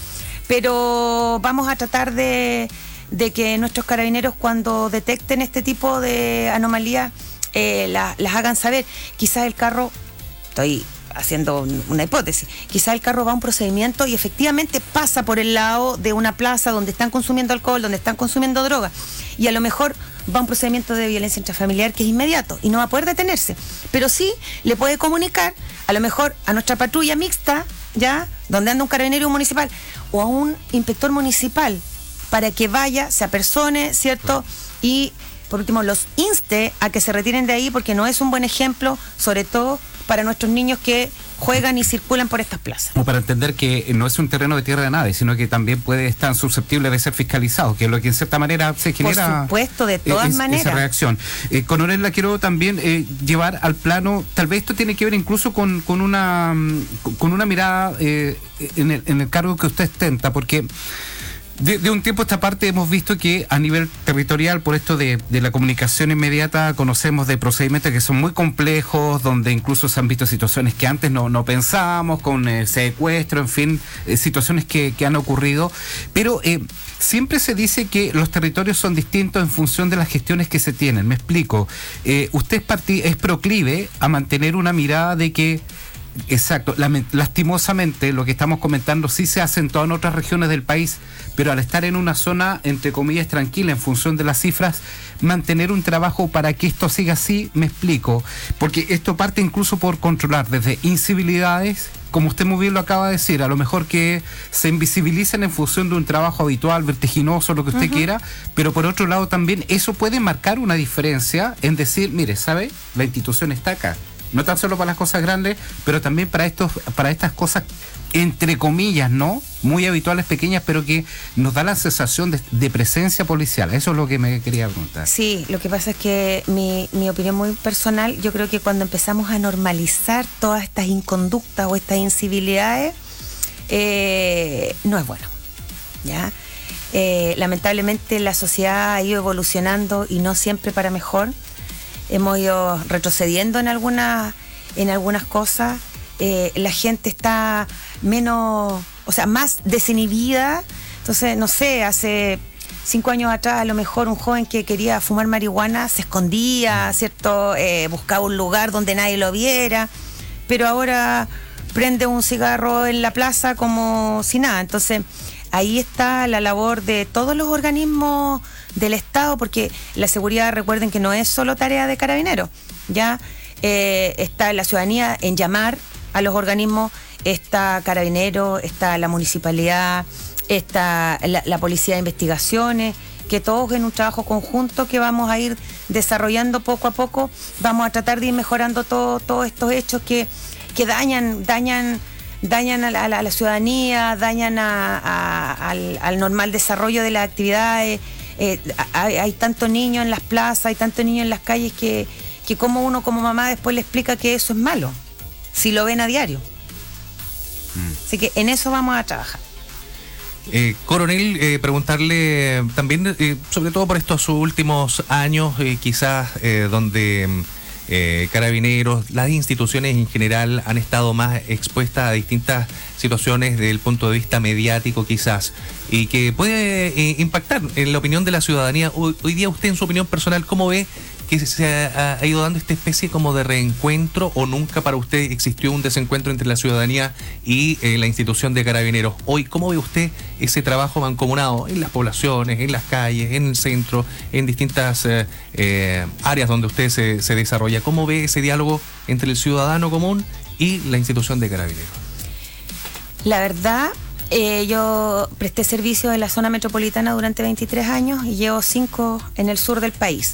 Pero vamos a tratar de, de que nuestros carabineros, cuando detecten este tipo de anomalías, eh, la, las hagan saber. Quizás el carro, estoy haciendo una hipótesis, quizás el carro va a un procedimiento y efectivamente pasa por el lado de una plaza donde están consumiendo alcohol, donde están consumiendo droga, y a lo mejor va a un procedimiento de violencia intrafamiliar que es inmediato y no va a poder detenerse, pero sí le puede comunicar a lo mejor a nuestra patrulla mixta, ya, donde anda un carabinero municipal o a un inspector municipal, para que vaya, se apersone, ¿cierto? Y por último los inste a que se retiren de ahí, porque no es un buen ejemplo, sobre todo para nuestros niños que juegan y circulan por estas plazas. O para entender que no es un terreno de tierra de nadie, sino que también puede estar susceptible de ser fiscalizado, que es lo que en cierta manera se genera. Por supuesto, de todas es, maneras. Esa reacción. Eh, Coronel, la quiero también eh, llevar al plano, tal vez esto tiene que ver incluso con, con, una, con una mirada eh, en, el, en el cargo que usted ostenta, porque De, de un tiempo a esta parte hemos visto que a nivel territorial, por esto de, de la comunicación inmediata, conocemos de procedimientos que son muy complejos, donde incluso se han visto situaciones que antes no, no pensábamos, con eh, secuestro, en fin, eh, situaciones que, que han ocurrido, pero eh, siempre se dice que los territorios son distintos en función de las gestiones que se tienen. Me explico, eh, usted es, parti- es proclive a mantener una mirada de que exacto, lastimosamente lo que estamos comentando sí se ha acentuado en otras regiones del país, pero al estar en una zona, entre comillas, tranquila en función de las cifras, mantener un trabajo para que esto siga así, me explico, porque esto parte incluso por controlar desde incivilidades, como usted muy bien lo acaba de decir, a lo mejor que se invisibilicen en función de un trabajo habitual, vertiginoso, lo que usted uh-huh. quiera, pero por otro lado también eso puede marcar una diferencia en decir, mire, ¿sabe? La institución está acá. No tan solo para las cosas grandes, pero también para estos, para estas cosas, entre comillas, ¿no? Muy habituales, pequeñas, pero que nos da la sensación de, de presencia policial. Eso es lo que me quería preguntar. Sí, lo que pasa es que mi, mi opinión muy personal, yo creo que cuando empezamos a normalizar todas estas inconductas o estas incivilidades, eh, no es bueno, ¿ya? Eh, lamentablemente la sociedad ha ido evolucionando y no siempre para mejor. Hemos ido retrocediendo en algunas, en algunas cosas. Eh, la gente está menos, o sea, más desinhibida. Entonces, no sé, hace cinco años atrás a lo mejor un joven que quería fumar marihuana se escondía, ¿cierto? Eh, buscaba un lugar donde nadie lo viera. Pero ahora prende un cigarro en la plaza como si nada. Entonces, ahí está la labor de todos los organismos del Estado, porque la seguridad, recuerden que no es solo tarea de carabineros, ya eh, está la ciudadanía en llamar a los organismos, está Carabineros, está la municipalidad, está la, la Policía de Investigaciones, que todos en un trabajo conjunto que vamos a ir desarrollando poco a poco, vamos a tratar de ir mejorando todos todo estos hechos que, que dañan, dañan dañan a la, a la ciudadanía, dañan a, a, al, al normal desarrollo de las actividades. Eh, hay, hay tantos niños en las plazas, hay tantos niños en las calles que, que como uno como mamá después le explica que eso es malo, si lo ven a diario. Mm. Así que en eso vamos a trabajar. Eh, coronel, eh, preguntarle también, eh, sobre todo por estos últimos años, eh, quizás eh, donde eh, Carabineros, las instituciones en general han estado más expuestas a distintas situaciones desde el punto de vista mediático quizás, y que puede eh, impactar en la opinión de la ciudadanía. Hoy, hoy día usted, en su opinión personal, ¿cómo ve que se ha, ha ido dando esta especie como de reencuentro, o nunca para usted existió un desencuentro entre la ciudadanía y eh, la institución de Carabineros? Hoy, ¿cómo ve usted ese trabajo mancomunado en las poblaciones, en las calles, en el centro, en distintas eh, eh, áreas donde usted se, se desarrolla? ¿Cómo ve ese diálogo entre el ciudadano común y la institución de Carabineros? La verdad, eh, yo presté servicio en la zona metropolitana durante veintitrés años y llevo cinco en el sur del país.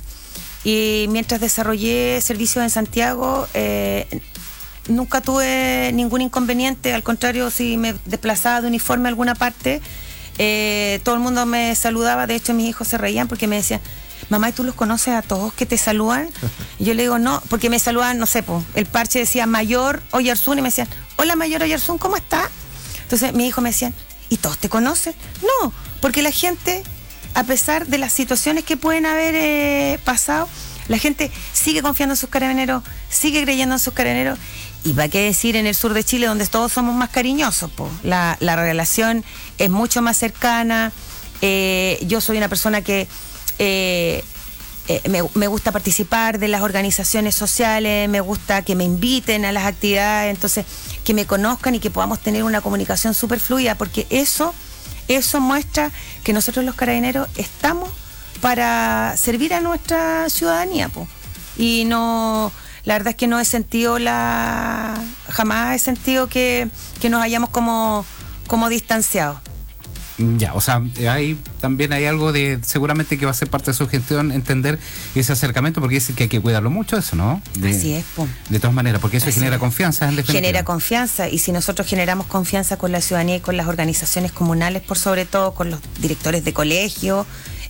Y mientras desarrollé servicios en Santiago, eh, nunca tuve ningún inconveniente. Al contrario, si me desplazaba de uniforme a alguna parte, eh, todo el mundo me saludaba. De hecho, mis hijos se reían porque me decían: mamá, ¿y tú los conoces a todos que te saludan? Y yo le digo, no, porque me saludaban, no sé, po, el parche decía Mayor Oyarzún y me decían: hola, Mayor Oyarzún, ¿cómo está? Entonces mis hijos me decían: ¿y todos te conocen? No, porque la gente, a pesar de las situaciones que pueden haber eh, pasado, la gente sigue confiando en sus carabineros, sigue creyendo en sus carabineros. Y va qué decir en el sur de Chile, donde todos somos más cariñosos, po. La, la relación es mucho más cercana. Eh, yo soy una persona que eh, eh, me, me gusta participar de las organizaciones sociales, me gusta que me inviten a las actividades, entonces que me conozcan y que podamos tener una comunicación súper fluida, porque eso... Eso muestra que nosotros los carabineros estamos para servir a nuestra ciudadanía, po. Y no, la verdad es que no he sentido la, jamás he sentido que, que nos hayamos como, como distanciados. Ya, o sea, hay también hay algo de, seguramente que va a ser parte de su gestión, entender ese acercamiento, porque es que hay que cuidarlo mucho eso, ¿no? De, Así es, po. De todas maneras, porque eso Así genera es. confianza en definitiva. Genera confianza, y si nosotros generamos confianza con la ciudadanía y con las organizaciones comunales, por sobre todo con los directores de colegio,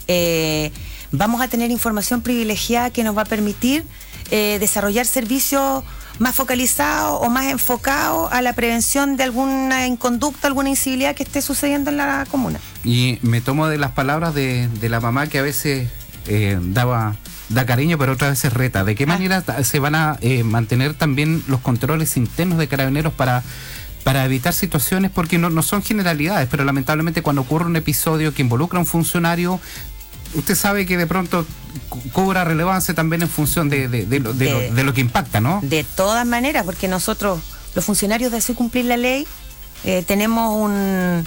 eh, vamos a tener información privilegiada que nos va a permitir eh, desarrollar servicios más focalizado o más enfocado a la prevención de alguna inconducta, alguna incivilidad que esté sucediendo en la comuna. Y me tomo de las palabras de, de la mamá, que a veces eh, daba da cariño, pero otras veces reta. ¿De qué ah. manera se van a eh, mantener también los controles internos de Carabineros para, para evitar situaciones? Porque no, no son generalidades, pero lamentablemente cuando ocurre un episodio que involucra a un funcionario, usted sabe que de pronto cobra relevancia también en función de, de, de, lo, de, de, lo, de lo que impacta, ¿no? De todas maneras, porque nosotros, los funcionarios de hacer cumplir la ley, eh, tenemos un,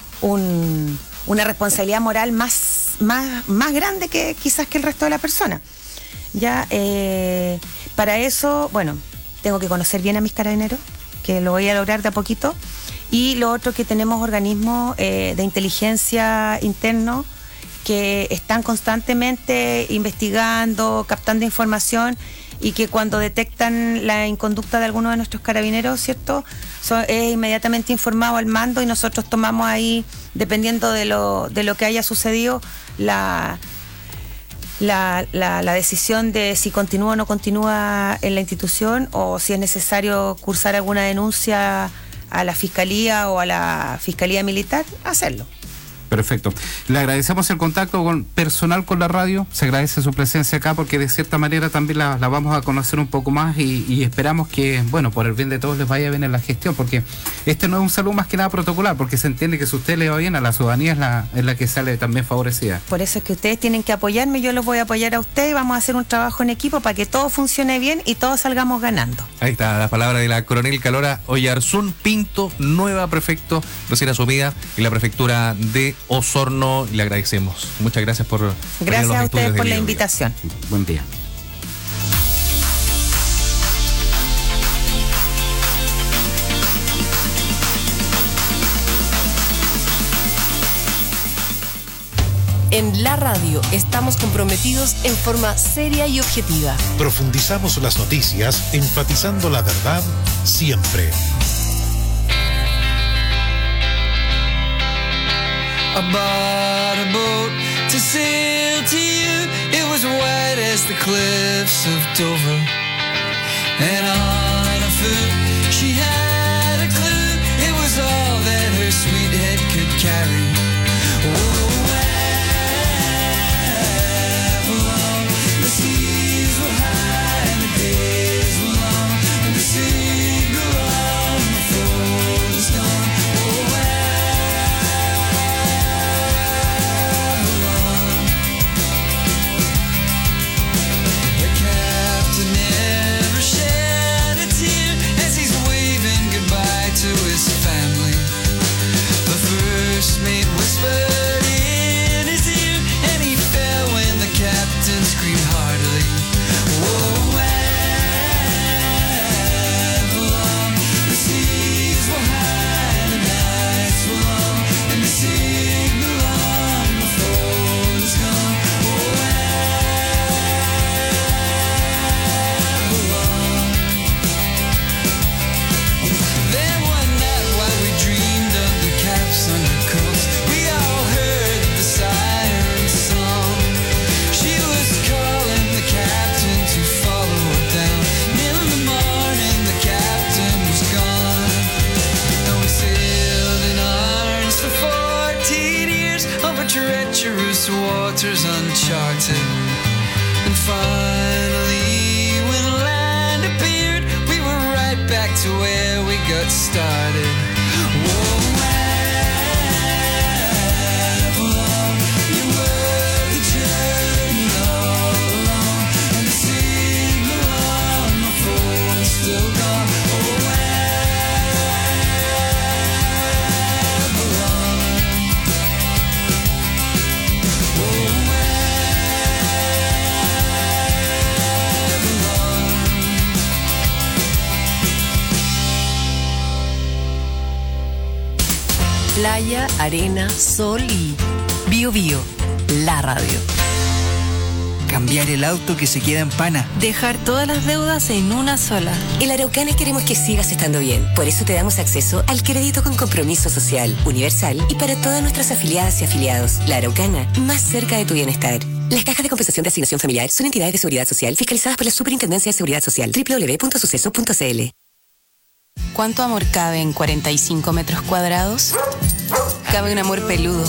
un, una responsabilidad moral más, más, más grande que quizás que el resto de la persona. Ya, eh, para eso, bueno, tengo que conocer bien a mis carabineros, que lo voy a lograr de a poquito, y lo otro, que tenemos organismos eh, de inteligencia interno que están constantemente investigando, captando información, y que cuando detectan la inconducta de alguno de nuestros carabineros, ¿cierto?, so, es inmediatamente informado al mando, y nosotros tomamos ahí, dependiendo de lo, de lo que haya sucedido, la, la, la, la decisión de si continúa o no continúa en la institución, o si es necesario cursar alguna denuncia a la Fiscalía o a la Fiscalía Militar, hacerlo. Perfecto. Le agradecemos el contacto con personal con la radio, se agradece su presencia acá, porque de cierta manera también la, la vamos a conocer un poco más, y, y esperamos que, bueno, por el bien de todos les vaya bien en la gestión, porque este no es un saludo más que nada protocolar, porque se entiende que si usted le va bien a la ciudadanía es la, es la que sale también favorecida. Por eso es que ustedes tienen que apoyarme, yo los voy a apoyar a ustedes, y vamos a hacer un trabajo en equipo para que todo funcione bien y todos salgamos ganando. Ahí está la palabra de la coronel Calora Oyarzún Pinto, nueva prefecto recién asumida en la prefectura de Osorno. Le agradecemos. Muchas gracias por Gracias a ustedes por la invitación. Buen día. En la radio estamos comprometidos en forma seria y objetiva. Profundizamos las noticias, enfatizando la verdad siempre. I bought a boat to sail to you. It was white as the cliffs of Dover. And on a foot she had a clue. It was all that her sweet head could carry. Oh, Avalon, the seas were high and the days were long, and the signal on the fort is gone. Oh, Avalon. The captain never shed a tear as he's waving goodbye to his family. The first mate whispered in his ear, and he fell when the captain screamed heartily. Whoa, Avalon, the seas were high and the nights were long, and the signal on the fort is gone. Oh, Avalon. Then one night while we dreamed under caps under coats, we all heard the siren song. She was calling the captain to follow her down. In the morning the captain was gone, and we sailed in irons for fourteen years over treacherous waters uncharted. And finally when land appeared, we were right back to where we got started. Whoa, Avalon, you were the journey all along, and the signal on the phone is still gone. Oh, Avalon. Oh, Playa, arena, sol y Bio Bio, la radio. Cambiar el auto que se queda en pana. Dejar todas las deudas en una sola. En la Araucana queremos que sigas estando bien. Por eso te damos acceso al crédito con compromiso social, universal y para todas nuestras afiliadas y afiliados. La Araucana, más cerca de tu bienestar. Las cajas de compensación de asignación familiar son entidades de seguridad social fiscalizadas por la Superintendencia de Seguridad Social. doble u doble u doble u punto suceso punto c l. ¿Cuánto amor cabe en cuarenta y cinco metros cuadrados? Cabe un amor peludo,